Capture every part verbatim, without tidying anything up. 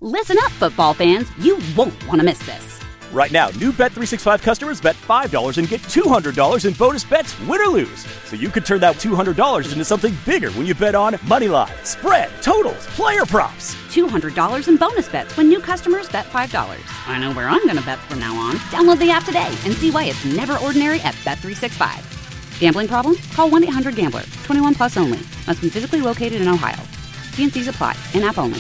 Listen up, football fans. You won't want to miss this. Right now, new Bet three sixty-five customers bet five dollars and get two hundred dollars in bonus bets, win or lose. So you could turn that two hundred dollars into something bigger when you bet on money line, spread, totals, player props. two hundred dollars in bonus bets when new customers bet five dollars. I know where I'm going to bet from now on. Download the app today and see why it's never ordinary at Bet three sixty-five. Gambling problem? Call one eight hundred gambler. twenty-one plus only. Must be physically located in Ohio. T and C's apply. In-app only.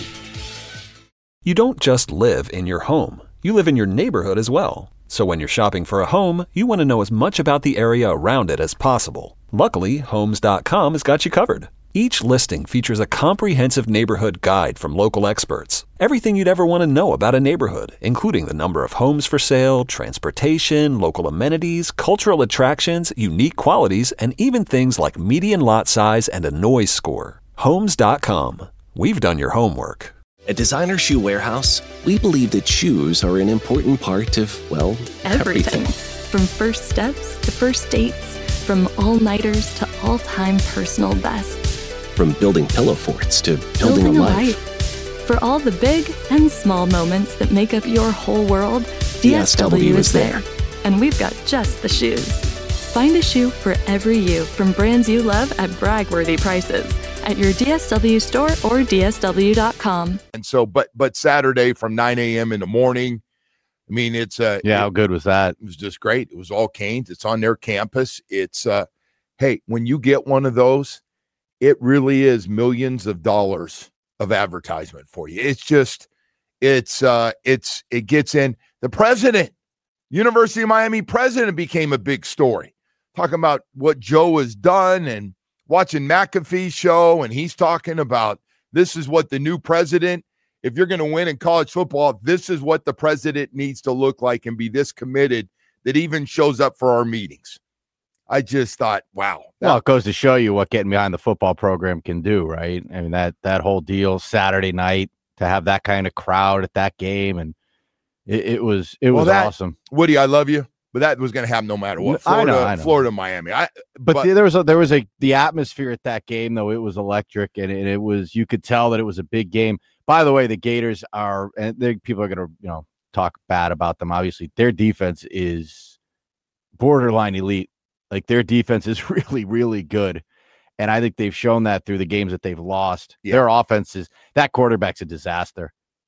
You don't just live in your home. You live in your neighborhood as well. So when you're shopping for a home, you want to know as much about the area around it as possible. Luckily, Homes dot com has got you covered. Each listing features a comprehensive neighborhood guide from local experts. Everything you'd ever want to know about a neighborhood, including the number of homes for sale, transportation, local amenities, cultural attractions, unique qualities, and even things like median lot size and a noise score. Homes dot com. We've done your homework. At Designer Shoe Warehouse, we believe that shoes are an important part of, well, everything. everything. From first steps to first dates, from all-nighters to all-time personal bests. From building pillow forts to building, building a, a life. life. For all the big and small moments that make up your whole world, D S W, D S W is there. And we've got just the shoes. Find a shoe for every you from brands you love at brag-worthy prices at your D S W store or D S W dot com. And so, but but Saturday from nine a.m. in the morning, I mean, it's uh, yeah, it, how good was that? It was just great. It was all Canes. It's on their campus. It's uh, hey, when you get one of those, it really is millions of dollars of advertisement for you. It's just, it's uh, it's it gets in. The president, University of Miami president, became a big story, talking about what Joe has done and watching McAfee's show, and he's talking about this is what the new president, if you're going to win in college football, this is what the president needs to look like and be this committed that even shows up for our meetings. I just thought, wow. That, well, it goes to show you what getting behind the football program can do, right? I mean, that that whole deal Saturday night to have that kind of crowd at that game, and it, it was it well, was that, awesome. Woody, I love you. But that was going to happen no matter what. Florida, I know, I know. Florida, Miami. I, but, but the, there was a, there was a the atmosphere at that game though. It was electric, and it, it was you could tell that it was a big game. By the way, the Gators are, and people are going to you know talk bad about them. Obviously, their defense is borderline elite. Like their defense is really, really good, and I think they've shown that through the games that they've lost. Yeah. Their offense is that quarterback's a disaster.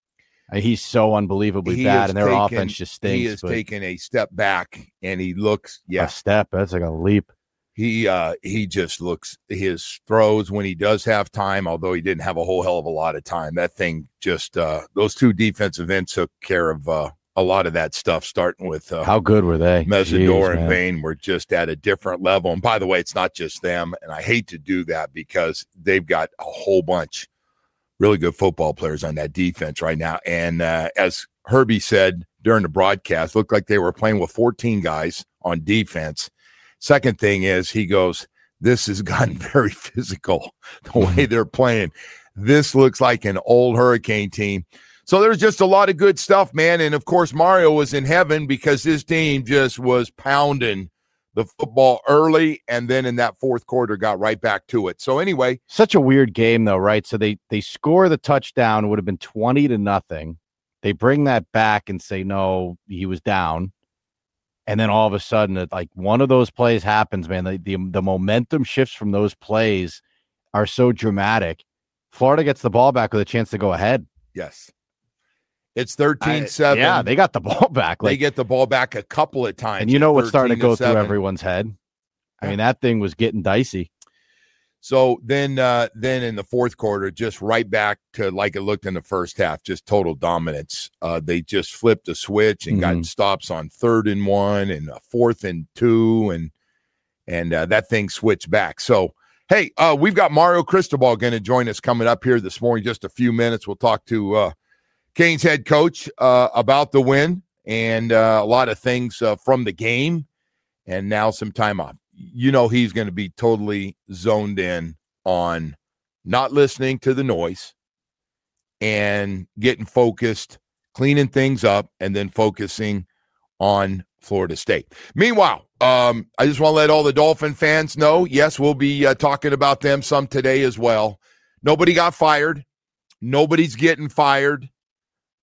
He's so unbelievably he bad, and their taken, offense just stinks. He has taken a step back, and he looks, yeah. A step, that's like a leap. He uh, he just looks, his throws when he does have time, although he didn't have a whole hell of a lot of time, that thing just, uh, those two defensive ends took care of uh, a lot of that stuff, starting with uh, how good were they? Mesidor Jeez, and Bain were just at a different level. And by the way, it's not just them, and I hate to do that because they've got a whole bunch really good football players on that defense right now. And uh, as Herbie said during the broadcast, looked like they were playing with fourteen guys on defense. Second thing is he goes, this has gotten very physical, the way they're playing. This looks like an old Hurricane team. So there's just a lot of good stuff, man. And, of course, Mario was in heaven because his team just was pounding the football early, and then in that fourth quarter got right back to it. So anyway, such a weird game though, right? So they they score the touchdown, it would have been twenty to nothing. They bring that back and say no, he was down, and then all of a sudden, it, like one of those plays happens, man. The, the the momentum shifts from those plays are so dramatic. Florida gets the ball back with a chance to go ahead. Yes. It's thirteen seven. Yeah, they got the ball back. Like, they get the ball back a couple of times. And you know what's starting to go seven. through everyone's head? I mean, that thing was getting dicey. So then uh, then in the fourth quarter, just right back to like it looked in the first half, just total dominance. Uh, they just flipped a switch and mm-hmm. got stops on third and one and a fourth and two, and and uh, that thing switched back. So, hey, uh, we've got Mario Cristobal going to join us coming up here this morning, just a few minutes. We'll talk to uh, Canes head coach uh, about the win and uh, a lot of things uh, from the game, and now some time off. You know he's going to be totally zoned in on not listening to the noise and getting focused, cleaning things up, and then focusing on Florida State. Meanwhile, um, I just want to let all the Dolphin fans know, yes, we'll be uh, talking about them some today as well. Nobody got fired. Nobody's getting fired.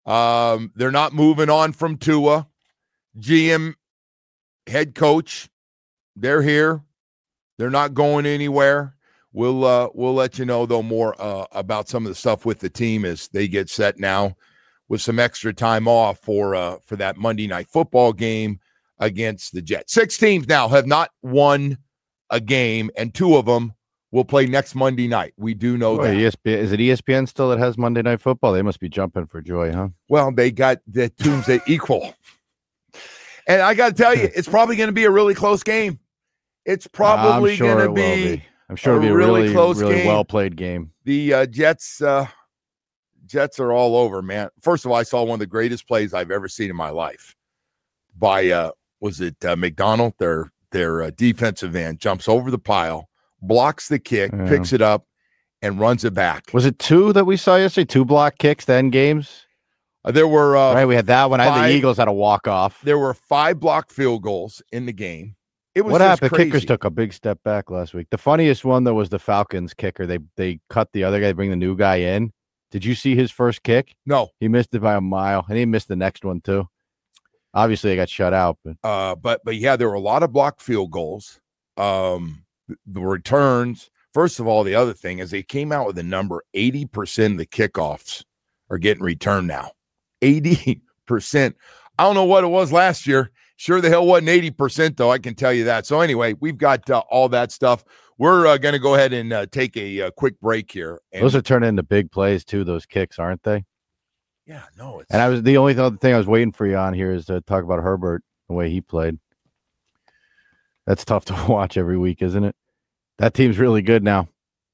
Um, they're not moving on from Tua. G M, head coach, they're here. They're not going anywhere. We'll uh, we'll let you know, though, more uh, about some of the stuff with the team as they get set now with some extra time off for uh, for that Monday Night Football game against the Jets. Six teams now have not won a game, and two of them will play next Monday night. We do know Boy, that. E S P N, is it E S P N still that has Monday Night Football? They must be jumping for joy, huh? Well, they got the teams that equal. And I got to tell you, it's probably going to be a really close game. It's probably sure going to be, be. I'm sure a it'll be a really really, close really game. well played game. The uh, Jets, uh, Jets are all over, man. First of all, I saw one of the greatest plays I've ever seen in my life. By uh, was it uh, McDonald? Their their uh, defensive end jumps over the pile, blocks the kick, Yeah. picks it up, and runs it back. Was it two that we saw yesterday? Two block kicks, then games. Uh, there were uh, right, we had that one. I had five- the Eagles had a walk off. there were five blocked field goals in the game. It was What just happened? crazy. Kickers took a big step back last week. The funniest one though was the Falcons kicker. They they cut the other guy, bring the new guy in. Did you see his first kick? No, He missed it by a mile, and he missed the next one too. Obviously, they got shut out. But uh, but but yeah, there were a lot of blocked field goals. Um, the returns. First of all, the other thing is they came out with a number: eighty percent of the kickoffs are getting returned now. Eighty percent. I don't know what it was last year. Sure the hell wasn't eighty percent, though, I can tell you that. So anyway, we've got uh, all that stuff. We're uh, going to go ahead and uh, take a, a quick break here. And, those are turning into big plays too. Those kicks, aren't they? yeah, no. It's, And I was the only other thing I was waiting for you on here is to talk about Herbert, the way he played. That's tough to watch every week, isn't it? That team's really good now.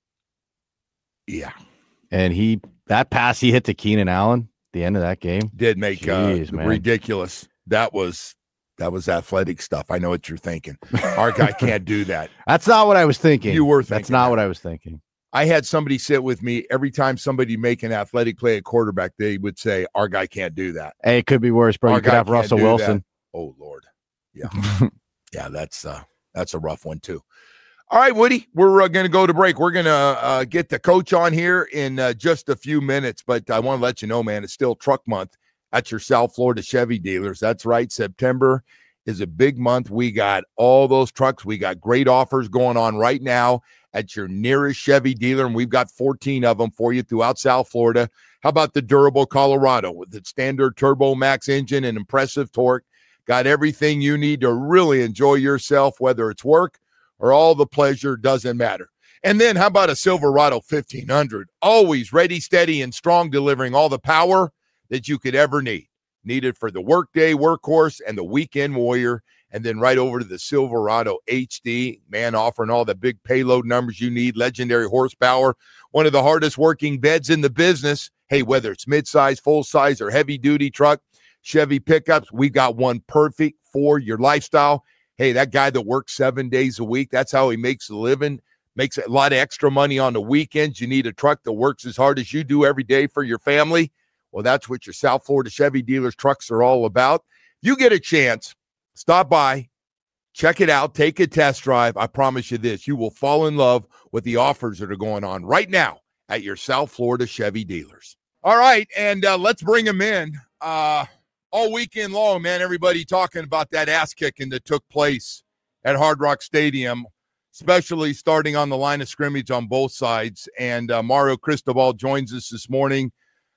yeah, And he that pass he hit to Keenan Allen at the end of that game. did make Jeez, uh, man. ridiculous. That was that was athletic stuff. I know what you're thinking. Our guy can't do that. That's not what I was thinking. You were That's thinking not that. what I was thinking. I had somebody sit with me every time somebody make an athletic play at quarterback. They would say, "Our guy can't do that." Hey, it could be worse, bro. Our You could guy have can't Russell do Wilson. that. Oh Lord, yeah, yeah. That's uh, that's a rough one too. All right, Woody, we're uh, going to go to break. We're going to uh, get the coach on here in uh, just a few minutes, but I want to let you know, man, it's still Truck Month at your South Florida Chevy dealers. That's right, September is a big month. We got all those trucks. We got great offers going on right now at your nearest Chevy dealer, and we've got fourteen of them for you throughout South Florida. How about the durable Colorado with its standard Turbo Max engine and impressive torque? Got everything you need to really enjoy yourself, whether it's work or all the pleasure, doesn't matter. And then how about a Silverado fifteen hundred? Always ready, steady, and strong, delivering all the power that you could ever need. Needed for the workday workhorse and the weekend warrior. And then right over to the Silverado H D, man, offering all the big payload numbers you need, legendary horsepower, one of the hardest working beds in the business. Hey, whether it's midsize, full size, or heavy duty truck, Chevy pickups, we got one perfect for your lifestyle. Hey, that guy that works seven days a week, that's how he makes a living, makes a lot of extra money on the weekends. You need a truck that works as hard as you do every day for your family. Well, that's what your South Florida Chevy dealers trucks are all about. You get a chance, stop by, check it out, take a test drive. I promise you this, you will fall in love with the offers that are going on right now at your South Florida Chevy dealers. All right, and uh, let's bring them in. Uh, all weekend long, man, everybody talking about that ass kicking that took place at Hard Rock Stadium, especially starting on the line of scrimmage on both sides. And uh, Mario Cristobal joins us this morning.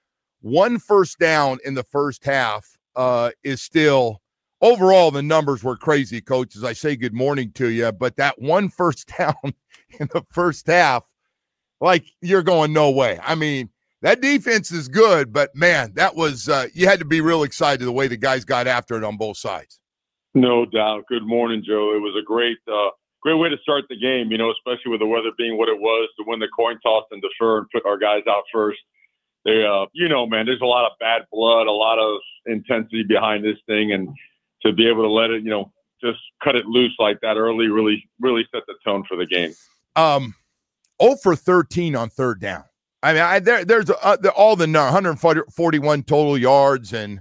One first down in the first half uh, is still, overall, the numbers were crazy, Coach, as I say good morning to you. But that one first down in the first half, like, you're going, no way. I mean, that defense is good, but, man, that was uh, – you had to be real excited the way the guys got after it on both sides. No doubt. Good morning, Joe. It was a great uh, great way to start the game, you know, especially with the weather being what it was, to win the coin toss and defer and put our guys out first. They, uh, you know, man, there's a lot of bad blood, a lot of intensity behind this thing, and to be able to let it, you know, just cut it loose like that early really, really set the tone for the game. Um, zero for thirteen on third down. I mean, I, there, there's uh, the, all the one hundred forty-one total yards and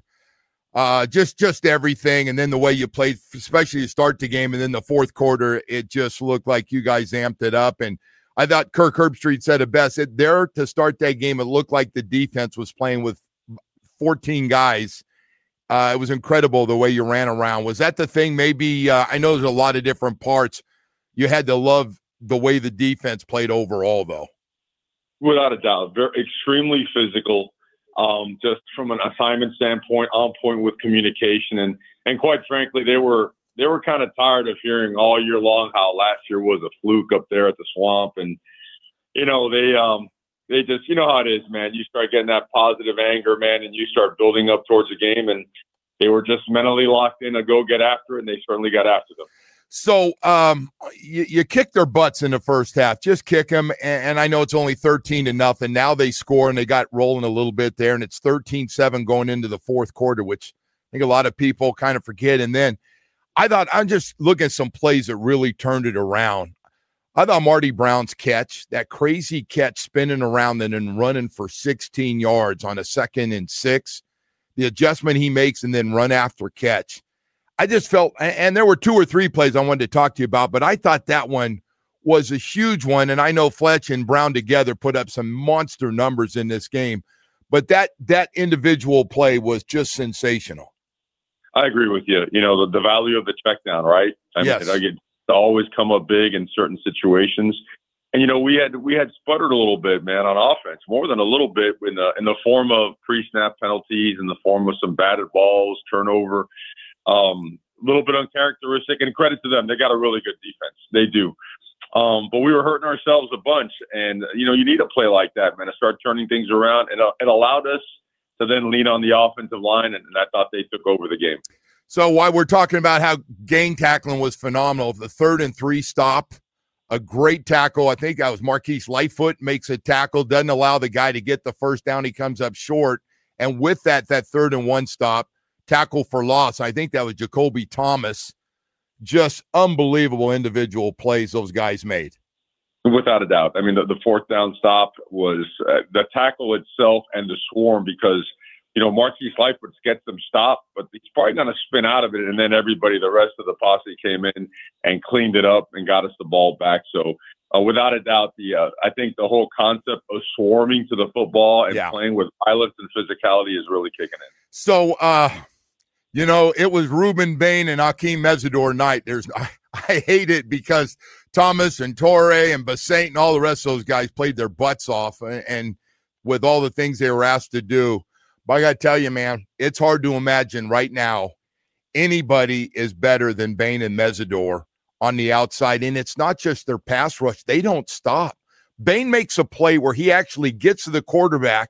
uh, just just everything. And then the way you played, especially to start the game, and then the fourth quarter, it just looked like you guys amped it up. And I thought Kirk Herbstreit said it best. It, there to start that game, it looked like the defense was playing with fourteen guys. Uh, it was incredible the way you ran around. Was that the thing? Maybe uh, I know there's a lot of different parts. You had to love the way the defense played overall, though. Without a doubt, very extremely physical. Um, just from an assignment standpoint, on point with communication, and and quite frankly, they were they were kind of tired of hearing all year long how last year was a fluke up there at the Swamp, and you know they um they just you know how it is, man. You start getting that positive anger, man, and you start building up towards the game, and they were just mentally locked in to go get after it, and they certainly got after them. So um, you, you kicked their butts in the first half. Just kick them, and, and I know it's only thirteen to nothing. Now they score, and they got rolling a little bit there, and it's thirteen seven going into the fourth quarter, which I think a lot of people kind of forget. And then I thought, I'm just looking at some plays that really turned it around. I thought Marty Brown's catch, that crazy catch spinning around and then running for sixteen yards on a second and six, the adjustment he makes and then run after catch. I just felt, and there were two or three plays I wanted to talk to you about, but I thought that one was a huge one. And I know Fletch and Brown together put up some monster numbers in this game, but that that individual play was just sensational. I agree with you. You know, the, the value of the check down, right? I yes. mean, I get to always come up big in certain situations. And, you know, we had we had sputtered a little bit, man, on offense, more than a little bit in the, in the form of pre-snap penalties, in the form of some batted balls, turnover. Um, a little bit uncharacteristic, and credit to them. They got a really good defense. They do. Um, but we were hurting ourselves a bunch. And, you know, you need a play like that, man, to start turning things around. And uh, it allowed us to then lean on the offensive line, and, and I thought they took over the game. So while we're talking about how gang tackling was phenomenal, the third and three stop, a great tackle. I think that was Marquise Lightfoot makes a tackle, doesn't allow the guy to get the first down. He comes up short. And with that, that third and one stop, tackle for loss, I think that was Jacoby Thomas. Just unbelievable individual plays those guys made. Without a doubt. I mean, the, the fourth down stop was uh, the tackle itself and the swarm, because, you know, Marquise Lightfoot gets them stopped, but he's probably going to spin out of it. And then everybody, the rest of the posse came in and cleaned it up and got us the ball back. So uh, without a doubt, the uh, I think the whole concept of swarming to the football and yeah. playing with violence and physicality is really kicking in. So, uh, you know, it was Ruben Bain and Akeem Mesidor night. There's, I, I hate it because Thomas and Torre and Basaint and all the rest of those guys played their butts off, and, and with all the things they were asked to do. But I got to tell you, man, it's hard to imagine right now anybody is better than Bain and Mesidor on the outside. And it's not just their pass rush. They don't stop. Bain makes a play where he actually gets to the quarterback,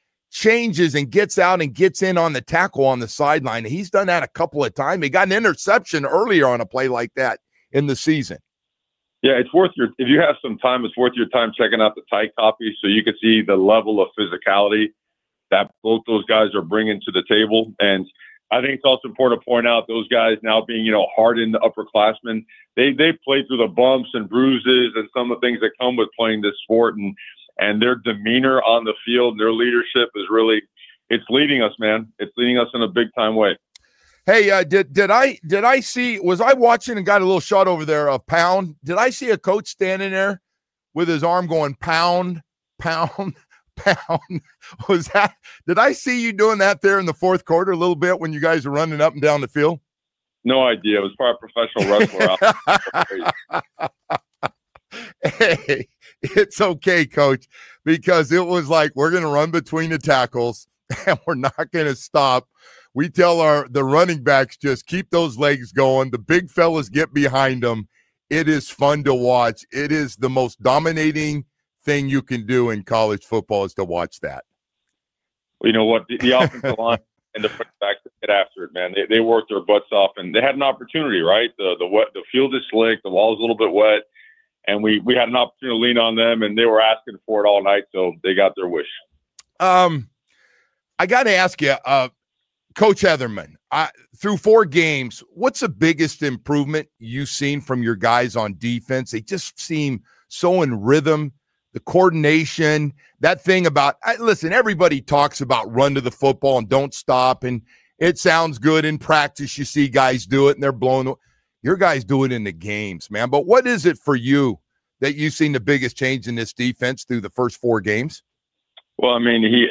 changes and gets out and gets in on the tackle on the sideline. He's done that a couple of times. He got an interception earlier on a play like that in the season. Yeah, it's worth your, if you have some time, it's worth your time checking out the tight copy so you can see the level of physicality that both those guys are bringing to the table. And I think it's also important to point out those guys now being, you know, hardened upperclassmen, they, they play through the bumps and bruises and some of the things that come with playing this sport, and And their demeanor on the field, their leadership is really, it's leading us, man. It's leading us in a big time way. Hey, uh, did did I did I see, was I watching and got a little shot over there of Pound? Did I see a coach standing there with his arm going pound, pound, pound? Was that, did I see you doing that there in the fourth quarter a little bit when you guys were running up and down the field? No idea. It was probably a professional wrestler out. Hey, it's okay, coach, because it was like, we're going to run between the tackles and we're not going to stop. We tell our the running backs, just keep those legs going. The big fellas get behind them. It is fun to watch. It is the most dominating thing you can do in college football is to watch that. Well, you know what? The, the offensive line and the backs get after it, man. They they worked their butts off, and they had an opportunity, right? The the wet, the field is slick, the wall is a little bit wet. And we, we had an opportunity to lean on them, and they were asking for it all night, so they got their wish. Um, I got to ask you, uh, Coach Heatherman, I, through four games, what's the biggest improvement you've seen from your guys on defense? They just seem so in rhythm, the coordination, that thing about I, – listen, everybody talks about run to the football and don't stop, and it sounds good in practice. You see guys do it, and they're blowing – your guys do it in the games, man. But what is it for you that you've seen the biggest change in this defense through the first four games? Well, I mean, he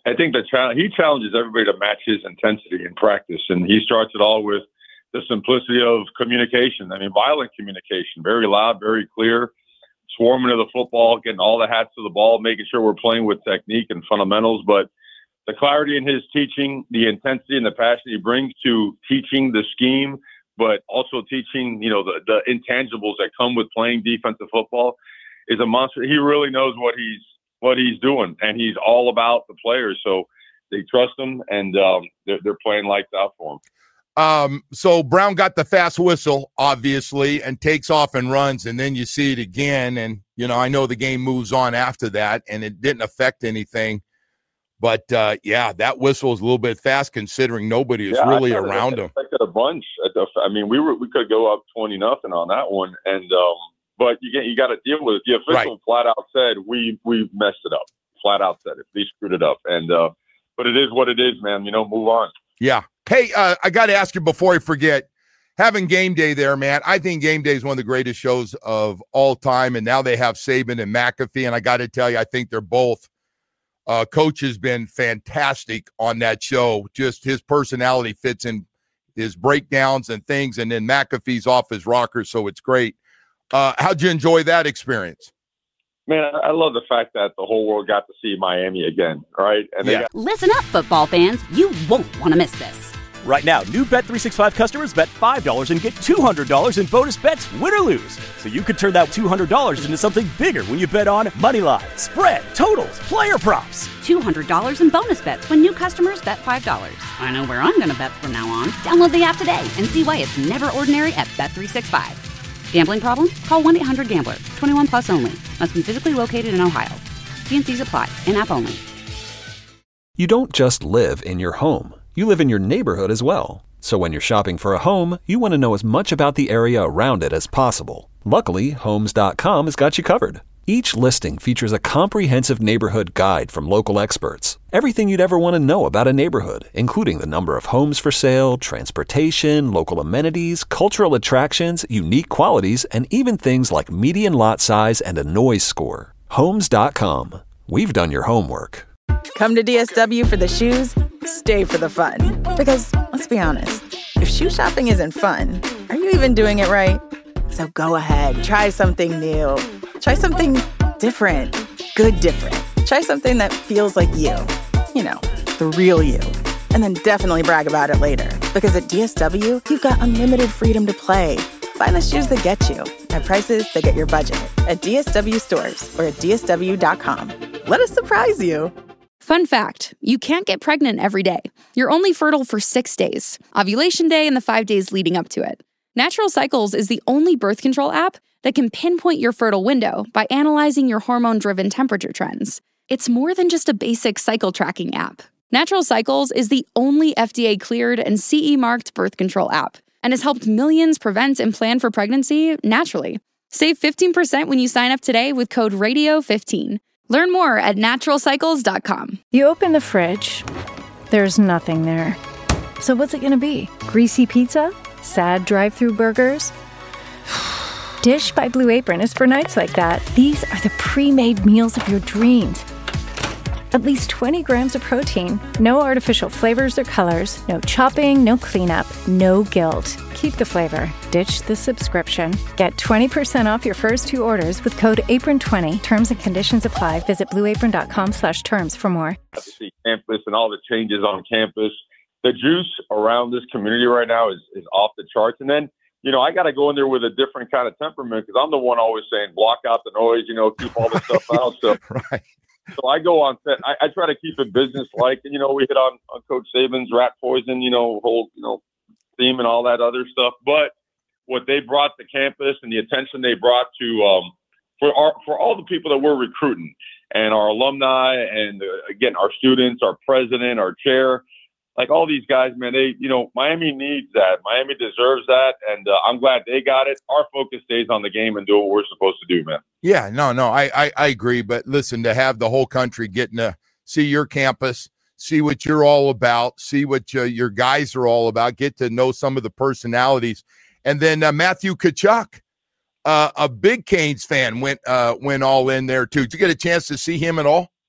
I think the challenge, he challenges everybody to match his intensity in practice, and he starts it all with the simplicity of communication. I mean, violent communication, very loud, very clear, swarming to the football, getting all the hats to the ball, making sure we're playing with technique and fundamentals. But the clarity in his teaching, the intensity and the passion he brings to teaching the scheme, but also teaching, you know, the, the intangibles that come with playing defensive football is a monster. He really knows what he's what he's doing, and he's all about the players. So they trust him, and um, they're, they're playing lights out for him. Um, so Brown got the fast whistle, obviously, and takes off and runs, and then you see it again. And, you know, I know the game moves on after that, and it didn't affect anything. But, uh, yeah, that whistle is a little bit fast considering nobody is yeah, really it, around it him. affected a bunch. I mean, we were we could go up twenty nothing on that one, and um, but you get you got to deal with it. The official Right. flat out said we we messed it up. Flat out said it. We screwed it up, and uh, but it is what it is, man. You know, move on. Yeah. Hey, uh, I got to ask you before I forget, having Game Day there, man, I think Game Day is one of the greatest shows of all time, and now they have Saban and McAfee, and I got to tell you, I think they're both uh, Coach has been fantastic on that show. Just his personality fits in his breakdowns and things, and then McAfee's off his rocker, so it's great. Uh, how'd you enjoy that experience? Man, I love the fact that the whole world got to see Miami again, right? And they Yeah. got- Listen up, football fans. You won't want to miss this. Right now, new Bet three sixty-five customers bet five dollars and get two hundred dollars in bonus bets, win or lose. So you could turn that two hundred dollars into something bigger when you bet on money line, spread, totals, player props. two hundred dollars in bonus bets when new customers bet five dollars. I know where I'm going to bet from now on. Download the app today and see why it's never ordinary at Bet three sixty-five. Gambling problem? Call one eight hundred gambler. twenty-one plus only. Must be physically located in Ohio. T and C's apply. In-app only. You don't just live in your home. You live in your neighborhood as well. So when you're shopping for a home, you want to know as much about the area around it as possible. Luckily, Homes dot com has got you covered. Each listing features a comprehensive neighborhood guide from local experts. Everything you'd ever want to know about a neighborhood, including the number of homes for sale, transportation, local amenities, cultural attractions, unique qualities, and even things like median lot size and a noise score. Homes dot com. We've done your homework. Come to D S W for the shoes, stay for the fun. Because, let's be honest, if shoe shopping isn't fun, are you even doing it right? So go ahead, try something new. Try something different. Good different. Try something that feels like you. You know, the real you. And then definitely brag about it later. Because at D S W, you've got unlimited freedom to play. Find the shoes that get you at prices that get your budget at D S W stores or at D S W dot com. Let us surprise you. Fun fact, you can't get pregnant every day. You're only fertile for six days, ovulation day and the five days leading up to it. Natural Cycles is the only birth control app that can pinpoint your fertile window by analyzing your hormone-driven temperature trends. It's more than just a basic cycle tracking app. Natural Cycles is the only F D A-cleared and C E-marked birth control app and has helped millions prevent and plan for pregnancy naturally. Save fifteen percent when you sign up today with code radio fifteen. Learn more at natural cycles dot com. You open the fridge, there's nothing there. So what's it gonna be? Greasy pizza? Sad drive-thru burgers? Dish by Blue Apron is for nights like that. These are the pre-made meals of your dreams. At least twenty grams of protein, no artificial flavors or colors, no chopping, no cleanup, no guilt. Keep the flavor. Ditch the subscription. Get twenty percent off your first two orders with code apron twenty. Terms and conditions apply. Visit blue apron dot com slash terms for more. to see campus and all the changes on campus. The juice around this community right now is, is off the charts. And then, you know, I got to go in there with a different kind of temperament because I'm the one always saying, block out the noise, you know, keep all the stuff out. So, Right. so I go on set. I, I try to keep it business-like. And, you know, we hit on, on Coach Saban's rat poison, you know, whole, you know, theme and all that other stuff. But what they brought to campus and the attention they brought to um, for our, for all the people that we're recruiting and our alumni and, uh, again, our students, our president, our chair, like all these guys, man, they, you know, Miami needs that. Miami deserves that. And uh, I'm glad they got it. Our focus stays on the game and do what we're supposed to do, man. Yeah, no, no, I, I, I agree. But listen, to have the whole country getting to see your campus, see what you're all about, see what uh, your guys are all about, get to know some of the personalities. And then uh, Matthew Tkachuk, uh, a big Canes fan, went uh, went all in there too. Did you get a chance to see him at all?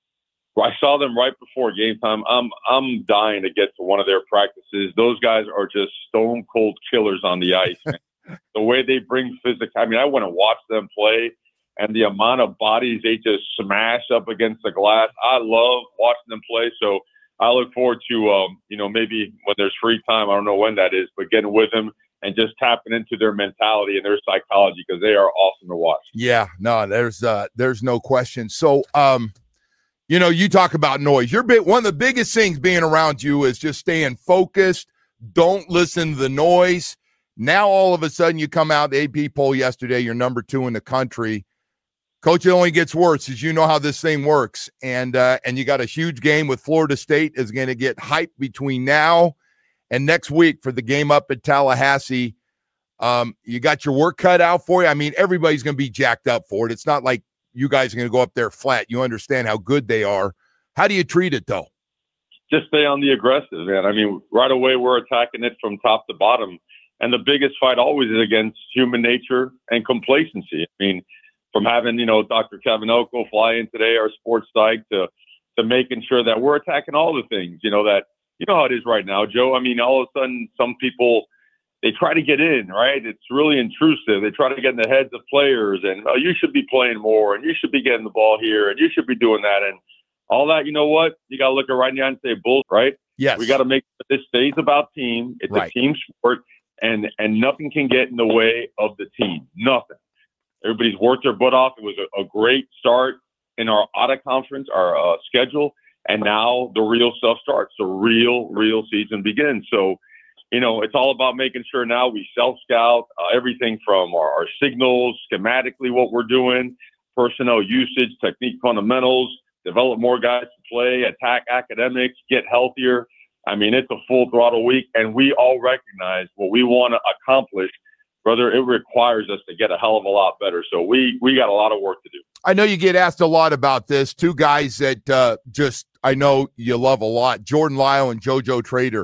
I saw them right before game time. I'm I'm dying to get to one of their practices. Those guys are just stone cold killers on the ice. Man. The way they bring physics. I mean, I went and watched them play, and the amount of bodies they just smash up against the glass. I love watching them play. So I look forward to, um, you know, maybe when there's free time, I don't know when that is, but getting with them and just tapping into their mentality and their psychology because they are awesome to watch. Yeah, no, there's uh, there's no question. So, um, you know, you talk about noise. You're big, one of the biggest things being around you is just staying focused. Don't listen to the noise. Now, all of a sudden, you come out, the A P poll yesterday, you're number two in the country. Coach, it only gets worse as you know how this thing works. And uh, and you got a huge game with Florida State is going to get hyped between now and next week for the game up at Tallahassee. Um, you got your work cut out for you. I mean, everybody's going to be jacked up for it. It's not like you guys are going to go up there flat. You understand how good they are. How do you treat it, though? Just stay on the aggressive, man. I mean, right away we're attacking it from top to bottom. And the biggest fight always is against human nature and complacency. I mean, from having, you know, Doctor Kevin Oko fly in today, our sports psych, to to making sure that we're attacking all the things, you know, that, you know how it is right now, Joe. I mean, all of a sudden, some people, they try to get in, right? It's really intrusive. They try to get in the heads of players and, oh, you should be playing more and you should be getting the ball here and you should be doing that. And all that, you know what? You got to look at right now and say, bull, right? Yes. We got to make sure this stays about team. It's right. a team sport, and and nothing can get in the way of the team. Nothing. Everybody's worked their butt off. It was a, a great start in our A T A conference, our uh, schedule, and now the real stuff starts. The real, real season begins. So, you know, it's all about making sure now we self-scout uh, everything from our, our signals, schematically what we're doing, personnel usage, technique fundamentals, develop more guys to play, attack academics, get healthier. I mean, it's a full throttle week, and we all recognize what we want to accomplish. Brother, it requires us to get a hell of a lot better. So we we got a lot of work to do. I know you get asked a lot about this. Two guys that uh, just I know you love a lot, Jordan Lyle and JoJo Trader.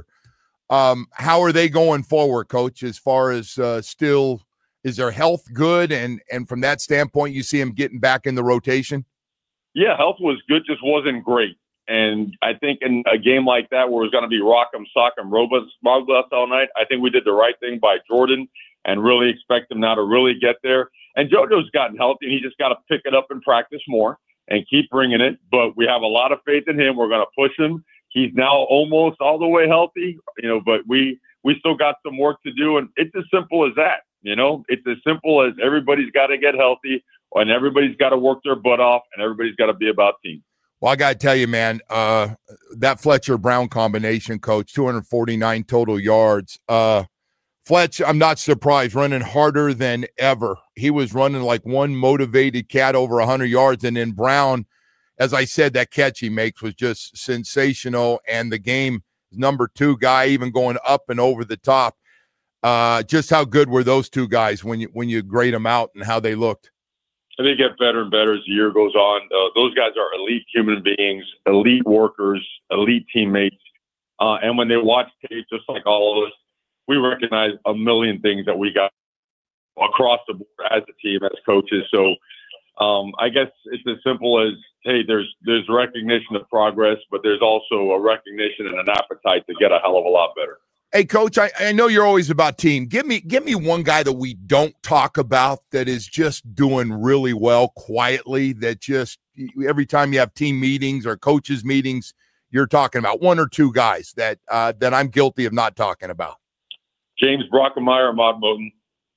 Um, how are they going forward, Coach, as far as uh, still is their health good? And, and from that standpoint, you see them getting back in the rotation? Yeah, health was good, just wasn't great. And I think in a game like that where it was going to be rock'em, sock'em, robust, robust all night, I think we did the right thing by Jordan and really expect him now to really get there. And JoJo's gotten healthy, and he just got to pick it up and practice more and keep bringing it. But we have a lot of faith in him. We're going to push him. He's now almost all the way healthy, you know, but we, we still got some work to do. And it's as simple as that, you know. It's as simple as everybody's got to get healthy and everybody's got to work their butt off and everybody's got to be about team. Well, I got to tell you, man, uh, that Fletcher-Brown combination, Coach, two hundred forty-nine total yards. Uh, Fletch, I'm not surprised, running harder than ever. He was running like one motivated cat over one hundred yards. And then Brown, as I said, that catch he makes was just sensational. And the game number two guy, even going up and over the top. Uh, just how good were those two guys when you when you grade them out and how they looked? And they get better and better as the year goes on. Uh, those guys are elite human beings, elite workers, elite teammates. Uh, and when they watch tape, just like all of us, we recognize a million things that we got across the board as a team, as coaches. So um, I guess it's as simple as, hey, there's there's recognition of progress, but there's also a recognition and an appetite to get a hell of a lot better. Hey, Coach, I, I know you're always about team. Give me give me one guy that we don't talk about that is just doing really well quietly, that just every time you have team meetings or coaches meetings, you're talking about one or two guys that uh, that I'm guilty of not talking about. James Brockemeyer, Ahmad Moten.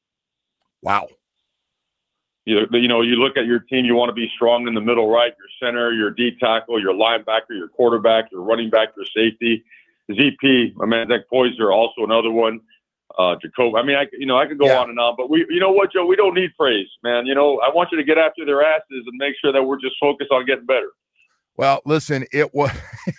Wow. You, you know, you look at your team, you want to be strong in the middle, right? Your center, your D tackle, your linebacker, your quarterback, your running back, your safety. Z P, my man, Zach Poyser, also another one. Uh, Jacob. I mean, I you know I could go yeah. on and on, but we, you know what, Joe, we don't need praise, man. You know, I want you to get after their asses and make sure that we're just focused on getting better. Well, listen, it was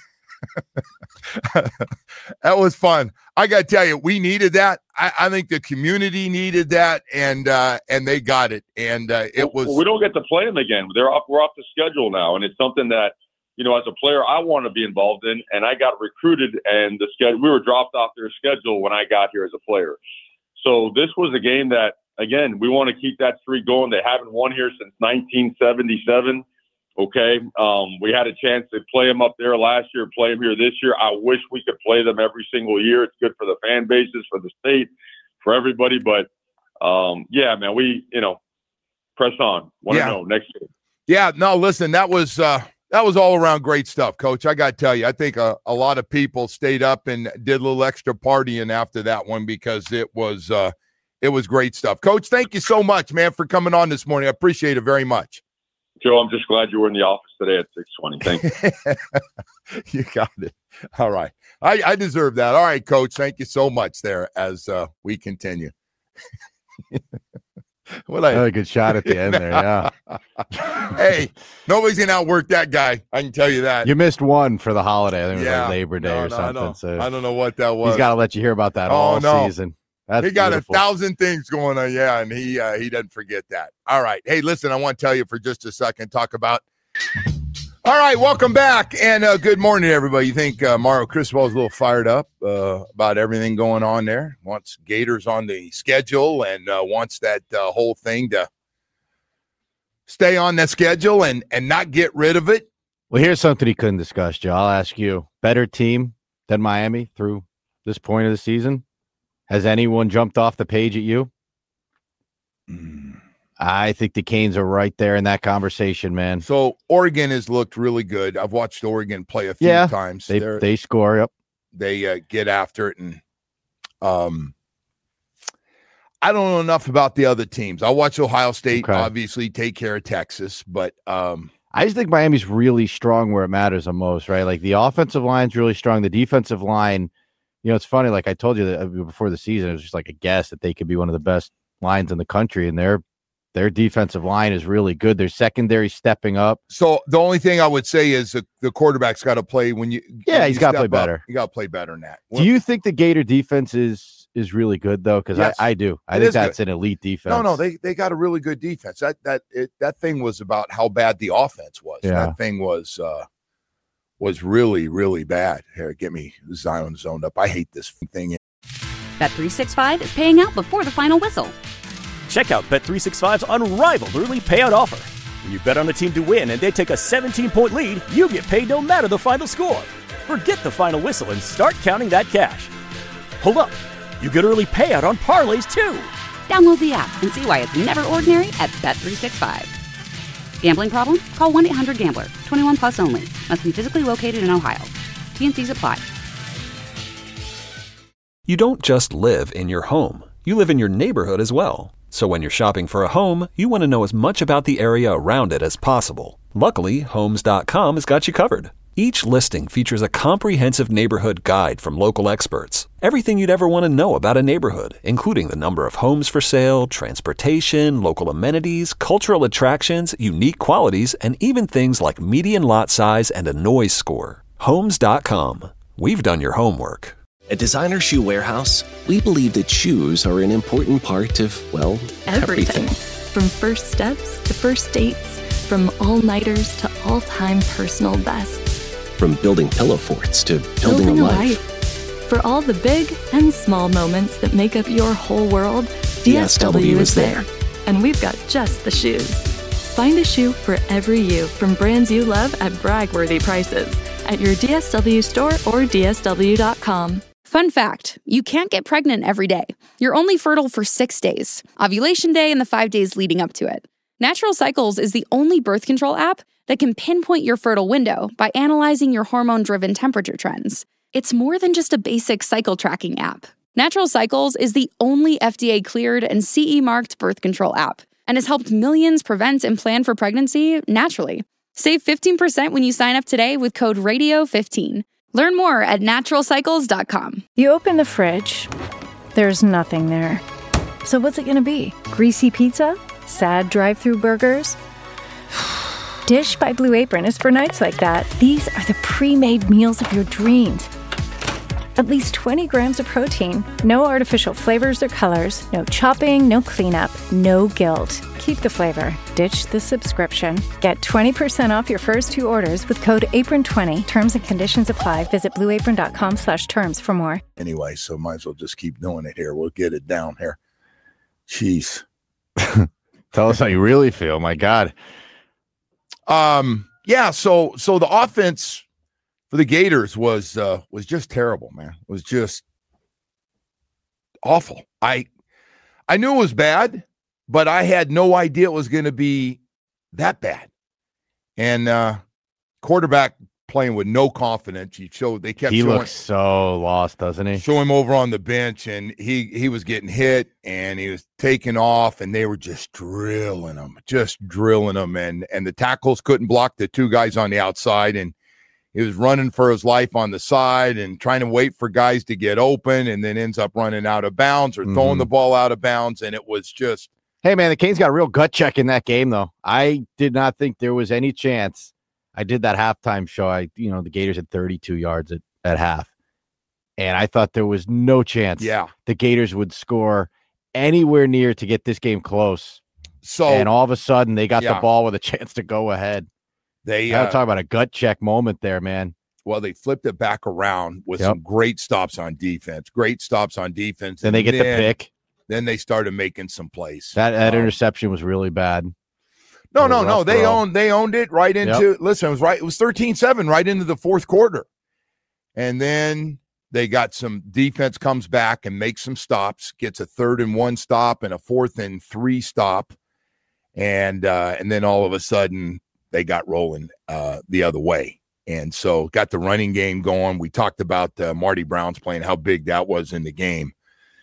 that was fun. I got to tell you, we needed that. I, I think the community needed that, and uh, and they got it. And uh, it was. Well, we don't get to play them again. They're off. We're off the schedule now, and it's something that, you know, as a player, I want to be involved in, and I got recruited, and the schedule, we were dropped off their schedule when I got here as a player. So this was a game that, again, we want to keep that streak going. They haven't won here since nineteen seventy-seven. Okay, um, we had a chance to play them up there last year, play them here this year. I wish we could play them every single year. It's good for the fan bases, for the state, for everybody. But um, yeah, man, we you know press on. Want to Yeah. know next year? Yeah, no, listen, that was uh, that was all around great stuff, Coach. I got to tell you, I think a, a lot of people stayed up and did a little extra partying after that one because it was uh, it was great stuff. Coach, thank you so much, man, for coming on this morning. I appreciate it very much. Joe, I'm just glad you were in the office today at six twenty. Thank you. You got it. All right. I, I deserve that. All right, Coach. Thank you so much there as uh, we continue. What a good shot at the end there, yeah. Hey, nobody's going to outwork that guy. I can tell you that. You missed one for the holiday. I think it was Yeah. like Labor Day No, or no, something. I don't, so I don't know what that was. he's got to let you hear about that Oh, all no. season. That's he got beautiful. a thousand things going on, yeah, and he uh, he doesn't forget that. All right. Hey, listen, I want to tell you for just a second, talk about all right, welcome back, and uh, good morning, everybody. You think uh, Mario Cristobal is a little fired up uh, about everything going on there? Wants Gators on the schedule and uh, wants that uh, whole thing to stay on the schedule and, and not get rid of it? Well, here's something he couldn't discuss, Joe. I'll ask you. Better team than Miami through this point of the season? Has anyone jumped off the page at you? Mm. I think the Canes are right there in that conversation, man. So Oregon has looked really good. I've watched Oregon play a few Yeah, times. They They're- they score, yep. They uh, get after it, and um, I don't know enough about the other teams. I watch Ohio State, Okay. obviously, take care of Texas, but um, I just think Miami's really strong where it matters the most, right? Like the offensive line's really strong. The defensive line, you know, it's funny. Like I told you that before the season, it was just like a guess that they could be one of the best lines in the country, and their their defensive line is really good. Their secondary stepping up. so the only thing I would say is the, the quarterback's got to play when you. Yeah, when he's you gotta step play up, better. You got to play better than that. Do you think the Gator defense is is really good though? Because Yes. I, I do. I It think is that's good. an elite defense. No, no, they they got a really good defense. That that it, that thing was about how bad the offense was. Yeah. That thing was uh, was really really bad. Here, get me Zion zoned up. I hate this thing. Bet three sixty-five is paying out before the final whistle. Check out Bet three sixty-five's unrivaled early payout offer. When you bet on a team to win and they take a seventeen-point lead, you get paid no matter the final score. Forget the final whistle and start counting that cash. Hold up. You get early payout on parlays, too. Download the app and see why it's never ordinary at Bet three sixty-five. Gambling problem? Call one eight hundred gambler. twenty-one plus only. Must be physically located in Ohio. T N Cs apply. You don't just live in your home. You live in your neighborhood as well. So when you're shopping for a home, you want to know as much about the area around it as possible. Luckily, Homes dot com has got you covered. Each listing features a comprehensive neighborhood guide from local experts. Everything you'd ever want to know about a neighborhood, including the number of homes for sale, transportation, local amenities, cultural attractions, unique qualities, and even things like median lot size and a noise score. Homes dot com. We've done your homework. At Designer Shoe Warehouse, we believe that shoes are an important part of, well, Everything. everything. From first steps to first dates, from all-nighters to all-time personal bests. From building pillow forts to building, a life. For all the big and small moments that make up your whole world, D S W is there. And we've got just the shoes. Find a shoe for every you from brands you love at brag-worthy prices at your D S W store or D S W dot com. Fun fact, you can't get pregnant every day. You're only fertile for six days, ovulation day and the five days leading up to it. Natural Cycles is the only birth control app that can pinpoint your fertile window by analyzing your hormone-driven temperature trends. It's more than just a basic cycle tracking app. Natural Cycles is the only F D A-cleared and C E-marked birth control app and has helped millions prevent and plan for pregnancy naturally. Save fifteen percent when you sign up today with code radio fifteen. Learn more at natural cycles dot com. You open the fridge, there's nothing there. So what's it gonna be? Greasy pizza? Sad drive-through burgers? Dish by Blue Apron is for nights like that. These are the pre-made meals of your dreams. At least twenty grams of protein, no artificial flavors or colors, no chopping, no cleanup, no guilt. Keep the flavor, ditch the subscription. Get twenty percent off your first two orders with code apron twenty. Terms and conditions apply. Visit blue apron dot com slash terms for more. Anyway, so might as well just keep doing it here. We'll get it down here. Jeez. Tell us how you really feel. My God. Um, yeah, so so the offense for the Gators was uh, was just terrible, man. It was just awful. I I knew it was bad, but I had no idea it was going to be that bad. And uh, quarterback playing with no confidence. He showed they kept. He showing, looks so lost, doesn't he? Show him over on the bench, and he he was getting hit, and he was taking off, and they were just drilling him, just drilling him, and and the tackles couldn't block the two guys on the outside, and he was running for his life on the side and trying to wait for guys to get open, and then ends up running out of bounds or throwing mm-hmm. the ball out of bounds, and it was just. Hey man, the Canes got a real gut check in that game, though. I did not think there was any chance. I did that halftime show. I, you know, the Gators had thirty-two yards at, at half. And I thought there was no chance yeah. the Gators would score anywhere near to get this game close. So, and all of a sudden, they got yeah. the ball with a chance to go ahead. They uh, uh, talk about a gut check moment there, man. Well, they flipped it back around with yep. some great stops on defense. Great stops on defense. Then they get then, the pick. Then they started making some plays. That that um, interception was really bad. No, no, no. They throw. owned they owned it right into yep. listen, it was right, it was thirteen seven right into the fourth quarter. And then they got some defense comes back and makes some stops, gets a third and one stop and a fourth and three stop. And uh, and then all of a sudden they got rolling uh, the other way. And so got the running game going. We talked about uh, Marty Brown's playing, how big that was in the game.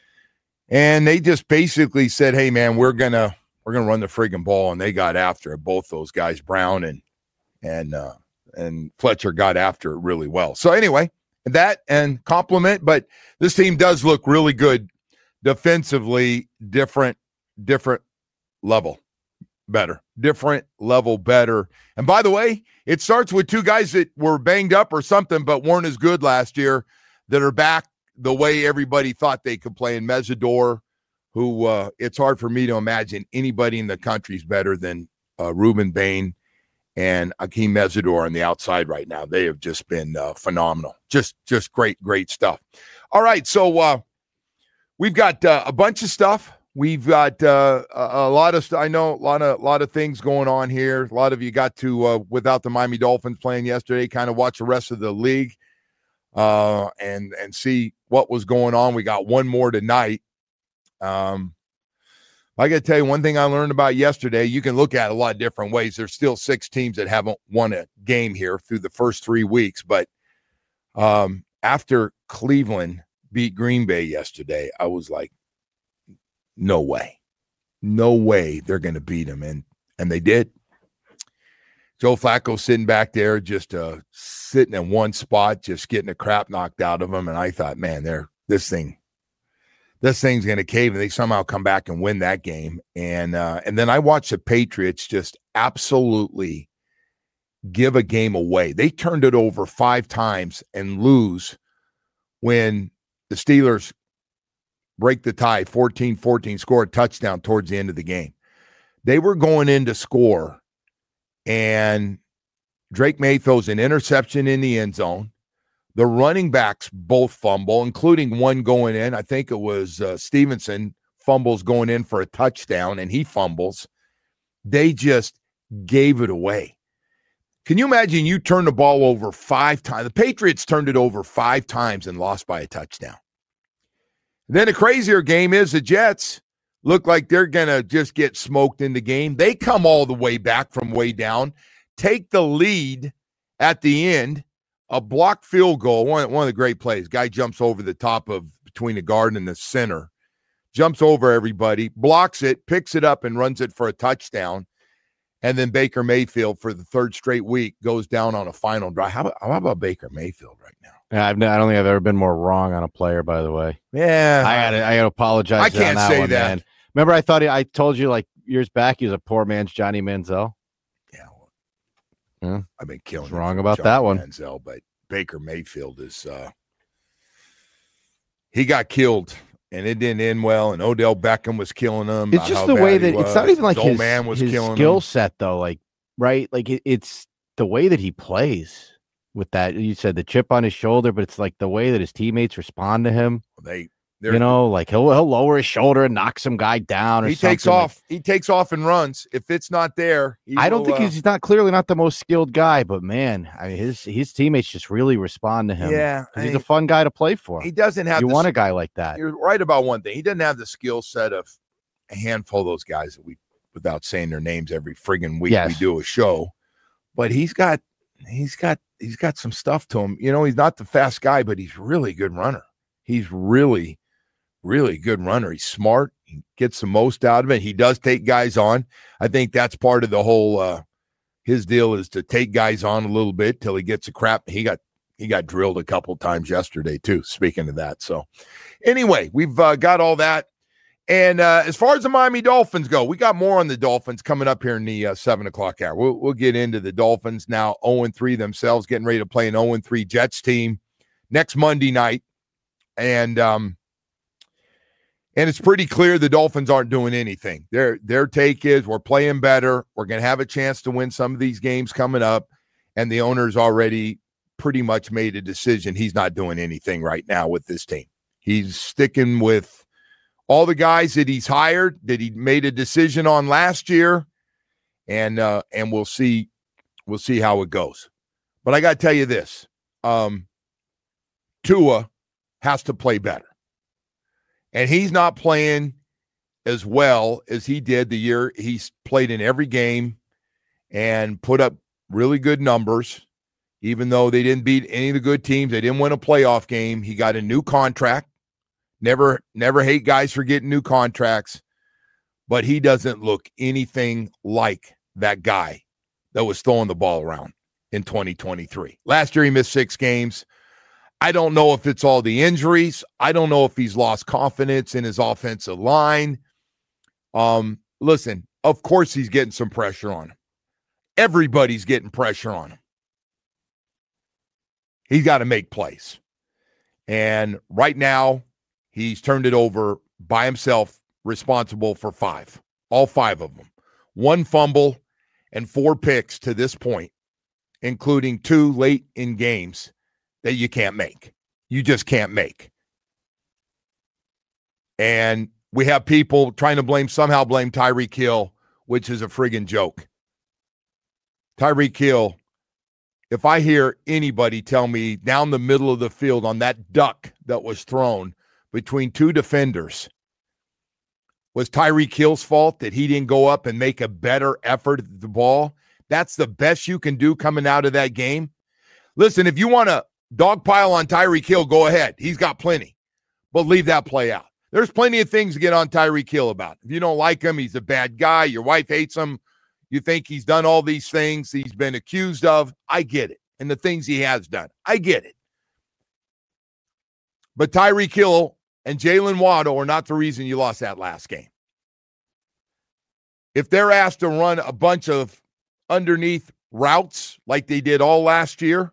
And they just basically said, hey, man, we're going to we're gonna run the friggin' ball. And they got after it, both those guys, Brown and and uh, and Fletcher got after it really well. So anyway, that and compliment. But this team does look really good defensively, different, different level. Better, different level better. And by the way, it starts with two guys that were banged up or something, but weren't as good last year that are back the way everybody thought they could play in Mesidor, who uh, it's hard for me to imagine anybody in the country is better than uh, Ruben Bain and Akeem Mesidor on the outside right now. They have just been uh, phenomenal. Just, just great, great stuff. All right. So uh, we've got uh, a bunch of stuff. We've got uh, a, a lot of, st- I know a lot of, lot of things going on here. A lot of you got to, uh, without the Miami Dolphins playing yesterday, kind of watch the rest of the league uh, and, and see what was going on. We got one more tonight. Um, I got to tell you one thing I learned about yesterday. You can look at it a lot of different ways. There's still six teams that haven't won a game here through the first three weeks. But um, after Cleveland beat Green Bay yesterday, I was like, no way. No way they're going to beat them. And and they did. Joe Flacco sitting back there, just uh, sitting in one spot, just getting the crap knocked out of him. And I thought, man, they're this thing, this thing's going to cave. And they somehow come back and win that game. And uh, and then I watched the Patriots just absolutely give a game away. They turned it over five times and lose when the Steelers break the tie, fourteen fourteen, score a touchdown towards the end of the game. They were going in to score, and Drake May throws an interception in the end zone. The running backs both fumble, including one going in. I think it was uh, Stevenson fumbles going in for a touchdown, and he fumbles. They just gave it away. Can you imagine you turn the ball over five times? The Patriots turned it over five times and lost by a touchdown. Then the crazier game is the Jets look like they're going to just get smoked in the game. They come all the way back from way down, take the lead at the end, a blocked field goal, one, one of the great plays. Guy jumps over the top of between the guard and the center, jumps over everybody, blocks it, picks it up, and runs it for a touchdown. And then Baker Mayfield, for the third straight week, goes down on a final drive. How about, how about Baker Mayfield right now? Yeah, I've, I don't think I've ever been more wrong on a player, by the way. Yeah. I got to I gotta apologize I can't on that say one, that. Man. Remember, I thought he, I told you like years back he was a poor man's Johnny Manziel? Yeah. Well, yeah. I've been killing him wrong about Johnny that one. Manziel, but Baker Mayfield is uh, – he got killed, and it didn't end well, and Odell Beckham was killing him. It's just the way that – it's not even like his, man was his killing skill him. set, though. Like, right? Like, it, it's the way that he plays. With that, you said the chip on his shoulder, but it's like the way that his teammates respond to him. They They're, you know, like he'll he'll lower his shoulder and knock some guy down. Or he takes something. off. He takes off and runs. If it's not there, he I don't will, think uh, he's, he's not clearly not the most skilled guy, but man, I mean, his his teammates just really respond to him. Yeah, 'cause I he's a mean, fun guy to play for. He doesn't have. You the, want a guy like that. You're right about one thing. He doesn't have the skill set of a handful of those guys that we, without saying their names every friggin' week Yes. we do a show. But he's got, he's got, he's got some stuff to him. You know, he's not the fast guy, but he's really good runner. He's really, really good runner. He's smart. He gets the most out of it. He does take guys on. I think that's part of the whole. Uh, his deal is to take guys on a little bit till he gets a crap. He got he got drilled a couple times yesterday too. Speaking of that, so anyway, we've uh, got all that. And uh, as far as the Miami Dolphins go, we got more on the Dolphins coming up here in the uh, seven o'clock hour. We'll, we'll get into the Dolphins now, oh and three themselves, getting ready to play an oh and three Jets team next Monday night. And um, and it's pretty clear the Dolphins aren't doing anything. Their, their take is we're playing better. We're going to have a chance to win some of these games coming up. And the owner's already pretty much made a decision. He's not doing anything right now with this team. He's sticking with all the guys that he's hired, that he made a decision on last year, and uh, and we'll see, we'll see how it goes. But I got to tell you this: um, Tua has to play better, and he's not playing as well as he did the year he's played in every game and put up really good numbers. Even though they didn't beat any of the good teams, they didn't win a playoff game. He got a new contract. Never, never hate guys for getting new contracts, but he doesn't look anything like that guy that was throwing the ball around in twenty twenty-three. Last year, he missed six games. I don't know if it's all the injuries. I don't know if he's lost confidence in his offensive line. Um, listen, of course he's getting some pressure on him. Everybody's getting pressure on him. He's got to make plays. And right now, he's turned it over by himself, responsible for five, all five of them. One fumble and four picks to this point, including two late in games that you can't make. You just can't make. And we have people trying to blame, somehow blame Tyreek Hill, which is a friggin' joke. Tyreek Hill, if I hear anybody tell me down the middle of the field on that duck that was thrown between two defenders was Tyreek Hill's fault that he didn't go up and make a better effort at the ball, that's the best you can do coming out of that game. Listen, if you want to dogpile on Tyreek Hill, go ahead. He's got plenty. But leave that play out. There's plenty of things to get on Tyreek Hill about. If you don't like him, he's a bad guy. Your wife hates him. You think he's done all these things he's been accused of. I get it. And the things he has done. I get it. But Tyreek Hill and Jalen Waddle are not the reason you lost that last game. If they're asked to run a bunch of underneath routes like they did all last year,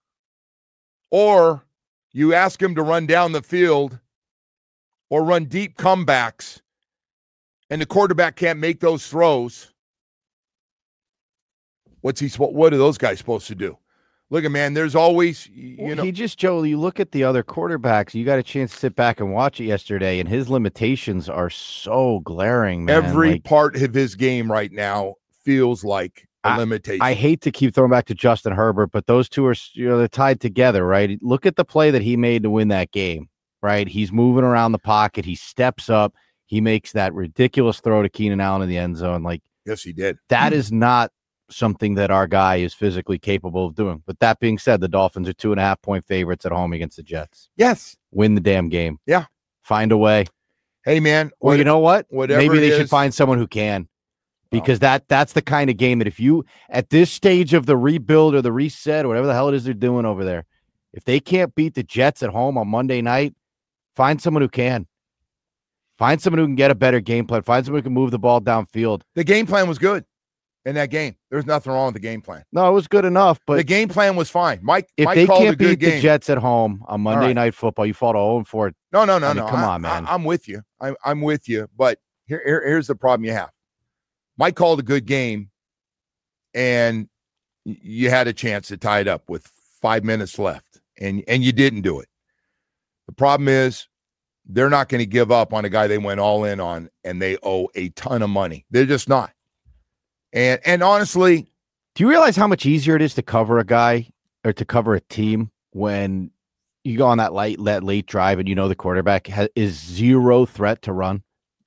or you ask them to run down the field or run deep comebacks and the quarterback can't make those throws, what's he? What are those guys supposed to do? Look at man, there's always, you well, know. He just, Joe, you look at the other quarterbacks, you got a chance to sit back and watch it yesterday, and his limitations are so glaring, man. Every like, part of his game right now feels like a I, limitation. I hate to keep throwing back to Justin Herbert, but those two are, you know, they're tied together, right? Look at the play that he made to win that game, right? He's moving around the pocket. He steps up. He makes that ridiculous throw to Keenan Allen in the end zone. Like, yes, he did. That is not something that our guy is physically capable of doing. But that being said, the Dolphins are two and a half point favorites at home against the Jets. Yes. Win the damn game. Yeah. Find a way. Hey, man. Or you know what? Whatever Maybe they it should is, find someone who can. Because that that's the kind of game that if you, at this stage of the rebuild or the reset or whatever the hell it is they're doing over there, if they can't beat the Jets at home on Monday night, find someone who can. Find someone who can get a better game plan. Find someone who can move the ball downfield. The game plan was good in that game. There's nothing wrong with the game plan. No, it was good enough. But the game plan was fine. Mike, if Mike they called can't a good beat game. the Jets at home on Monday right. Night Football, you fought oh and four. No, no, no, I mean, no. Come I, on, man. I, I'm with you. I'm, I'm with you. But here, here, here's the problem you have. Mike called a good game, and you had a chance to tie it up with five minutes left, and, and you didn't do it. The problem is they're not going to give up on a guy they went all in on, and they owe a ton of money. They're just not. And and honestly, do you realize how much easier it is to cover a guy or to cover a team when you go on that late, that late drive and you know the quarterback has, is zero threat to run?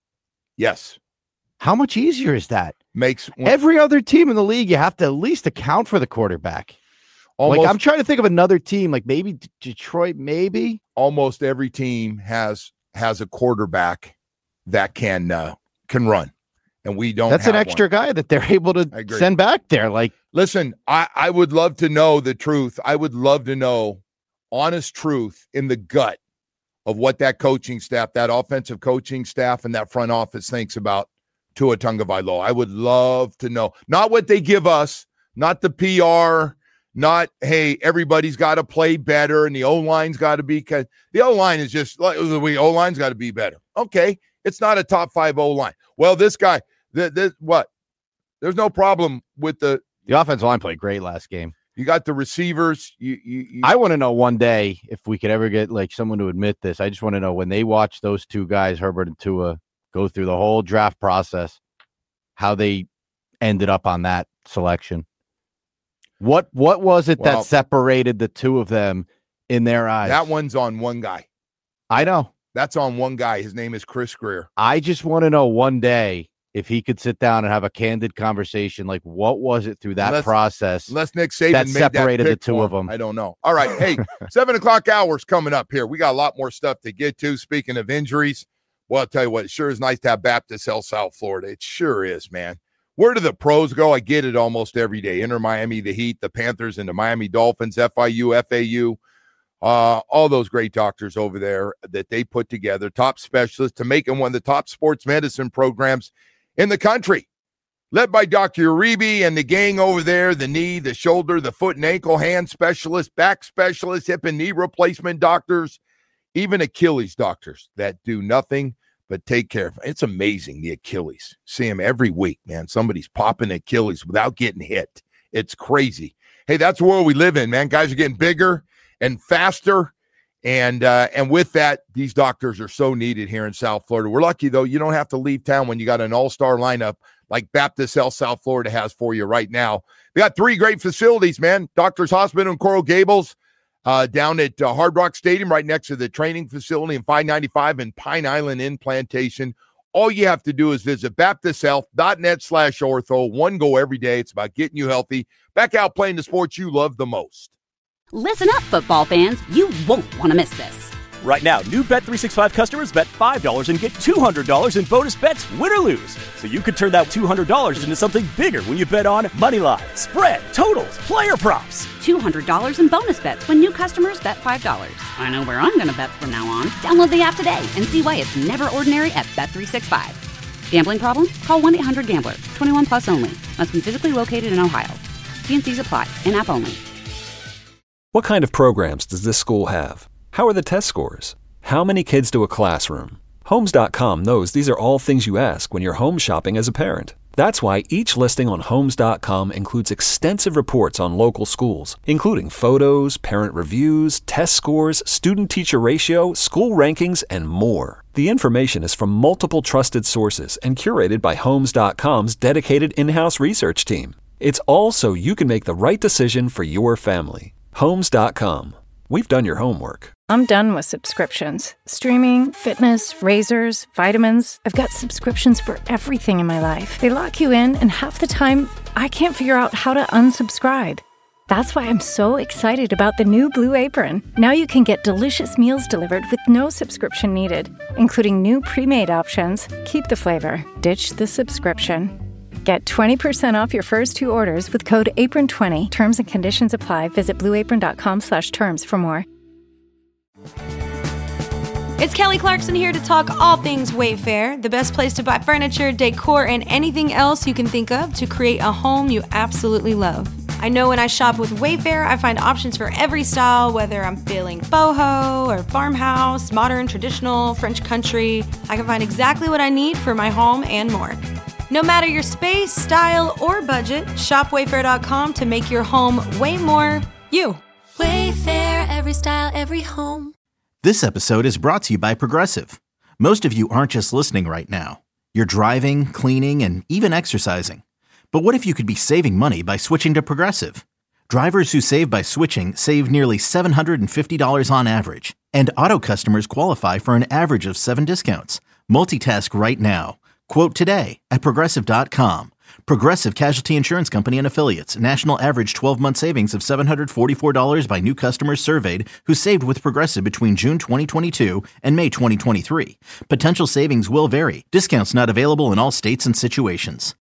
Yes. How much easier is that? Makes every other team in the league, you have to at least account for the quarterback. Almost, like I'm trying to think of another team, like maybe D- Detroit, maybe. Almost every team has has a quarterback that can uh, can run, and we don't. That's have an extra one. guy that they're able to send back there. Like, listen, I I would love to know the truth. I would love to know honest truth in the gut of what that coaching staff, that offensive coaching staff, and that front office thinks about Tua Tagovailoa. I would love to know, not what they give us, not the P R. Not, hey, everybody's got to play better and the O-line's got to be because the O-line is just like the O-line's got to be better. Okay, it's not a top five O-line. Well, this guy, the, the, what? There's no problem with the the offensive line played great last game. You got the receivers. You, you, you I want to know one day if we could ever get like someone to admit this. I just want to know when they watch those two guys, Herbert and Tua, go through the whole draft process, how they ended up on that selection. What what was it well, that separated the two of them in their eyes? That one's on one guy. I know. That's on one guy. His name is Chris Greer. I just want to know one day if he could sit down and have a candid conversation, like what was it through that unless, process unless Nick Saban that made separated that the two one. of them? I don't know. All right. Hey, seven o'clock hours coming up here. We got a lot more stuff to get to. Speaking of injuries, well, I'll tell you what, it sure is nice to have Baptist Health South Florida. It sure is, man. Where do the pros go? I get it almost every day. Inter Miami, the Heat, the Panthers, and the Miami Dolphins, F I U, F A U, uh, all those great doctors over there that they put together, top specialists to make them one of the top sports medicine programs in the country. Led by Doctor Uribe and the gang over there, the knee, the shoulder, the foot and ankle, hand specialists, back specialists, hip and knee replacement doctors, even Achilles doctors that do nothing but take care of it. It's amazing, the Achilles. See them every week, man. Somebody's popping Achilles without getting hit. It's crazy. Hey, that's the world we live in, man. Guys are getting bigger and faster. And uh, and with that, these doctors are so needed here in South Florida. We're lucky, though. You don't have to leave town when you got an all-star lineup like Baptist Health South Florida has for you right now. They got three great facilities, man. Doctors Hospital in Coral Gables, Uh, down at uh, Hard Rock Stadium, right next to the training facility in five ninety-five and Pine Island in Plantation. All you have to do is visit baptist health dot net slash ortho. One goal every day. It's about getting you healthy, back out playing the sports you love the most. Listen up, football fans. You won't want to miss this. Right now, new Bet three sixty-five customers bet five dollars and get two hundred dollars in bonus bets, win or lose. So you could turn that two hundred dollars into something bigger when you bet on money line, spread, totals, player props. two hundred dollars in bonus bets when new customers bet five dollars. I know where I'm going to bet from now on. Download the app today and see why it's never ordinary at Bet three sixty-five. Gambling problem? Call one eight hundred gambler. twenty-one plus only. Must be physically located in Ohio. T and C's apply. In-app only. What kind of programs does this school have? How are the test scores? How many kids do a classroom? Homes dot com knows these are all things you ask when you're home shopping as a parent. That's why each listing on Homes dot com includes extensive reports on local schools, including photos, parent reviews, test scores, student-teacher ratio, school rankings, and more. The information is from multiple trusted sources and curated by Homes dot com's dedicated in-house research team. It's all so you can make the right decision for your family. Homes dot com. We've done your homework. I'm done with subscriptions. Streaming, fitness, razors, vitamins. I've got subscriptions for everything in my life. They lock you in, and half the time, I can't figure out how to unsubscribe. That's why I'm so excited about the new Blue Apron. Now you can get delicious meals delivered with no subscription needed, including new pre-made options. Keep the flavor. Ditch the subscription. Get twenty percent off your first two orders with code apron twenty. Terms and conditions apply. Visit blue apron dot com slash terms for more. It's Kelly Clarkson here to talk all things Wayfair, the best place to buy furniture, decor, and anything else you can think of to create a home you absolutely love. I know when I shop with Wayfair, I find options for every style, whether I'm feeling boho or farmhouse, modern, traditional, French country. I can find exactly what I need for my home and more. No matter your space, style, or budget, shop wayfair dot com to make your home way more you. Wayfair, every style, every home. This episode is brought to you by Progressive. Most of you aren't just listening right now. You're driving, cleaning, and even exercising. But what if you could be saving money by switching to Progressive? Drivers who save by switching save nearly seven hundred fifty dollars on average. And auto customers qualify for an average of seven discounts. Multitask right now. Quote today at Progressive dot com. Progressive Casualty Insurance Company and Affiliates. National average twelve-month savings of seven hundred forty-four dollars by new customers surveyed who saved with Progressive between June twenty twenty-two and May twenty twenty-three. Potential savings will vary. Discounts not available in all states and situations.